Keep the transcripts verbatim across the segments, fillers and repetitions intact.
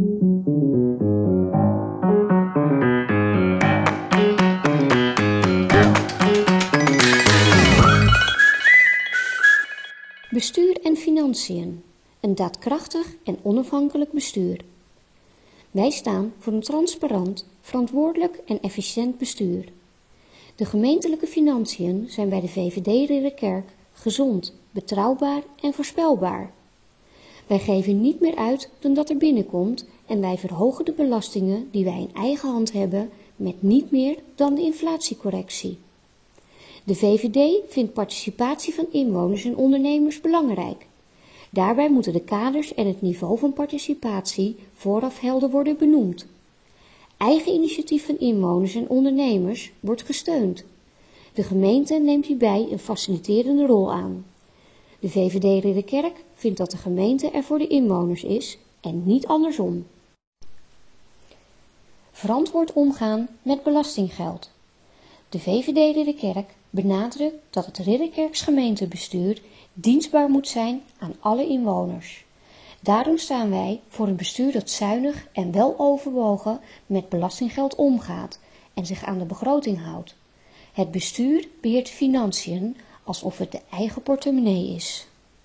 Bestuur en financiën. Een daadkrachtig en onafhankelijk bestuur. Wij staan voor een transparant, verantwoordelijk en efficiënt bestuur. De gemeentelijke financiën zijn bij de V V D Ridderkerk gezond, betrouwbaar en voorspelbaar. Wij geven niet meer uit dan dat er binnenkomt en wij verhogen de belastingen die wij in eigen hand hebben met niet meer dan de inflatiecorrectie. De V V D vindt participatie van inwoners en ondernemers belangrijk. Daarbij moeten de kaders en het niveau van participatie vooraf helder worden benoemd. Eigen initiatief van inwoners en ondernemers wordt gesteund. De gemeente neemt hierbij een faciliterende rol aan. De V V D Ridderkerk vindt dat de gemeente er voor de inwoners is en niet andersom. Verantwoord omgaan met belastinggeld. De V V D Ridderkerk benadrukt dat het Ridderkerks gemeentebestuur dienstbaar moet zijn aan alle inwoners. Daarom staan wij voor een bestuur dat zuinig en weloverwogen met belastinggeld omgaat en zich aan de begroting houdt. Het bestuur beheert financiën alsof het de eigen portemonnee is.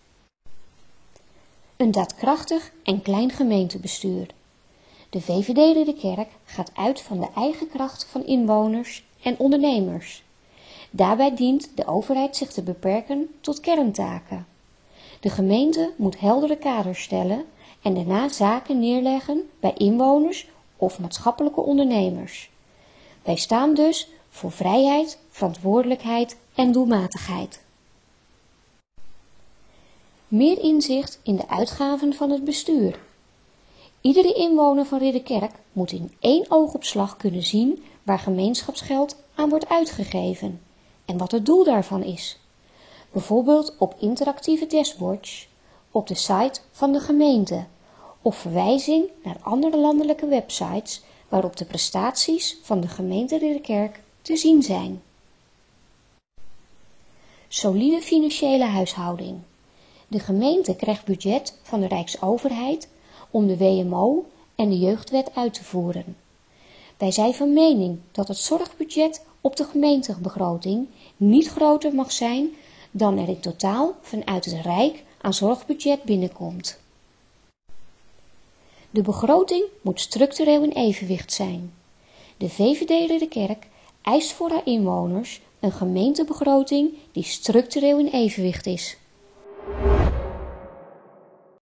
Een daadkrachtig en klein gemeentebestuur. De V V D Ridderkerk gaat uit van de eigen kracht van inwoners en ondernemers. Daarbij dient de overheid zich te beperken tot kerntaken. De gemeente moet heldere kaders stellen en daarna zaken neerleggen bij inwoners of maatschappelijke ondernemers. Wij staan dus voor vrijheid, verantwoordelijkheid en doelmatigheid. Meer inzicht in de uitgaven van het bestuur. Iedere inwoner van Ridderkerk moet in één oogopslag kunnen zien waar gemeenschapsgeld aan wordt uitgegeven en wat het doel daarvan is. Bijvoorbeeld op interactieve dashboards, op de site van de gemeente of verwijzing naar andere landelijke websites waarop de prestaties van de gemeente Ridderkerk te zien zijn. Solide financiële huishouding. De gemeente krijgt budget van de Rijksoverheid om de W M O en de jeugdwet uit te voeren. Wij zijn van mening dat het zorgbudget op de gemeentebegroting niet groter mag zijn dan er in totaal vanuit het Rijk aan zorgbudget binnenkomt. De begroting moet structureel in evenwicht zijn. De V V D Ridderkerk eist voor haar inwoners een gemeentebegroting die structureel in evenwicht is.